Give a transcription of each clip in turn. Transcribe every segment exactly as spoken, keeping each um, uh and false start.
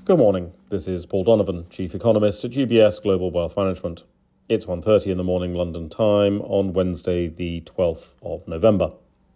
Good morning. This is Paul Donovan, Chief Economist at U B S Global Wealth Management. It's one thirty in the morning London time on Wednesday, the twelfth of November.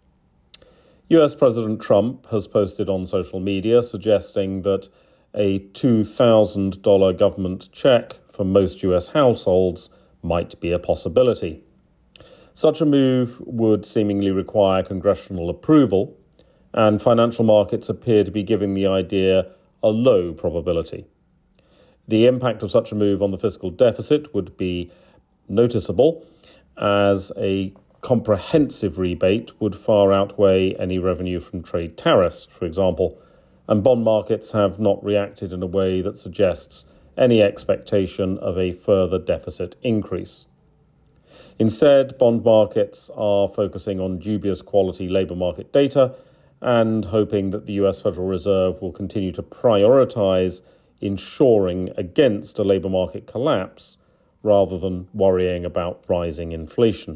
U S President Trump has posted on social media suggesting that a two thousand dollars government check for most U S households might be a possibility. Such a move would seemingly require congressional approval, and financial markets appear to be giving the idea a low probability. The impact of such a move on the fiscal deficit would be noticeable, as a comprehensive rebate would far outweigh any revenue from trade tariffs, for example, and bond markets have not reacted in a way that suggests any expectation of a further deficit increase. Instead, bond markets are focusing on dubious quality labour market data and hoping that the U S Federal Reserve will continue to prioritise insuring against a labour market collapse rather than worrying about rising inflation.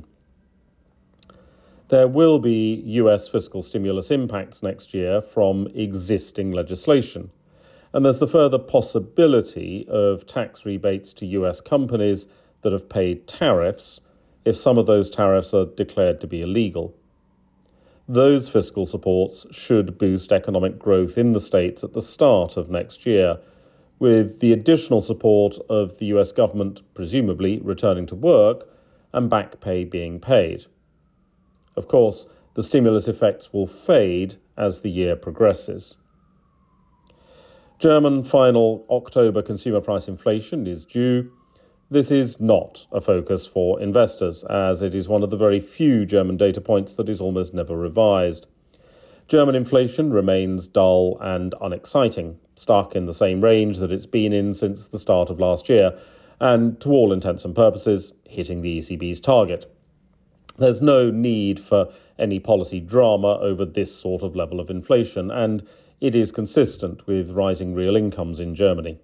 There will be U S fiscal stimulus impacts next year from existing legislation, and there's the further possibility of tax rebates to U S companies that have paid tariffs if some of those tariffs are declared to be illegal. Those fiscal supports should boost economic growth in the States at the start of next year, with the additional support of the U S government presumably returning to work and back pay being paid. Of course, the stimulus effects will fade as the year progresses. German final October consumer price inflation is due. This is not a focus for investors, as it is one of the very few German data points that is almost never revised. German inflation remains dull and unexciting, stuck in the same range that it's been in since the start of last year, and to all intents and purposes, hitting the E C B's target. There's no need for any policy drama over this sort of level of inflation, and it is consistent with rising real incomes in Germany.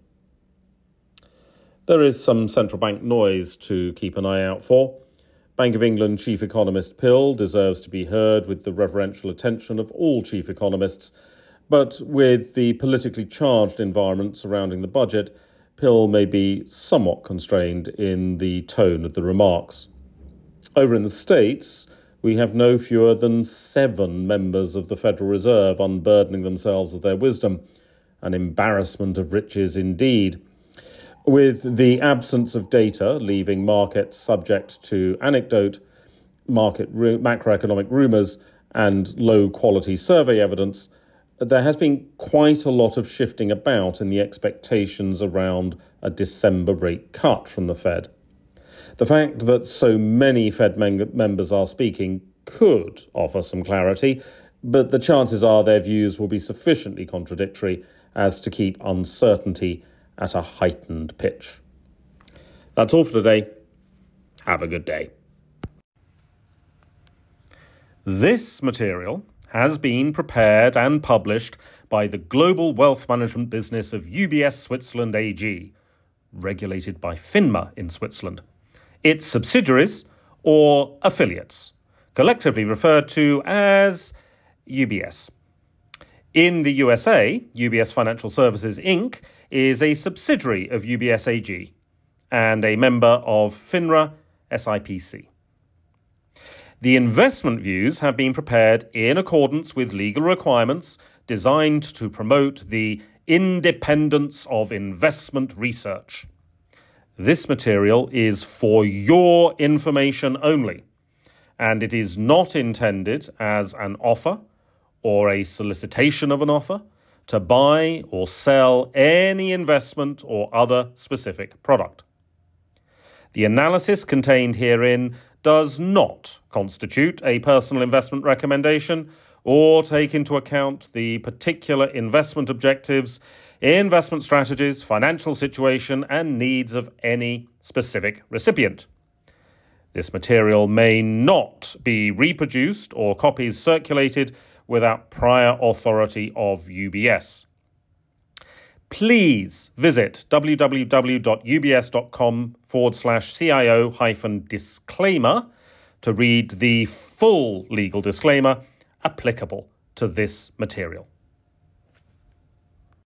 There is some central bank noise to keep an eye out for. Bank of England Chief Economist Pill deserves to be heard with the reverential attention of all chief economists, but with the politically charged environment surrounding the budget, Pill may be somewhat constrained in the tone of the remarks. Over in the States, we have no fewer than seven members of the Federal Reserve unburdening themselves of their wisdom, an embarrassment of riches indeed. With the absence of data leaving markets subject to anecdote, market ru- macroeconomic rumours and low-quality survey evidence, there has been quite a lot of shifting about in the expectations around a December rate cut from the Fed. The fact that so many Fed mem- members are speaking could offer some clarity, but the chances are their views will be sufficiently contradictory as to keep uncertainty at a heightened pitch. That's all for today. Have a good day. This material has been prepared and published by the global wealth management business of U B S Switzerland A G, regulated by FINMA in Switzerland. Its subsidiaries or affiliates, collectively referred to as U B S. In the U S A, U B S Financial Services Incorporated is a subsidiary of U B S A G and a member of FINRA S I P C. The investment views have been prepared in accordance with legal requirements designed to promote the independence of investment research. This material is for your information only, and it is not intended as an offer or a solicitation of an offer to buy or sell any investment or other specific product. The analysis contained herein does not constitute a personal investment recommendation or take into account the particular investment objectives, investment strategies, financial situation, and needs of any specific recipient. This material may not be reproduced or copies circulated without prior authority of U B S. Please visit www.ubs.com forward slash CIO hyphen disclaimer to read the full legal disclaimer applicable to this material.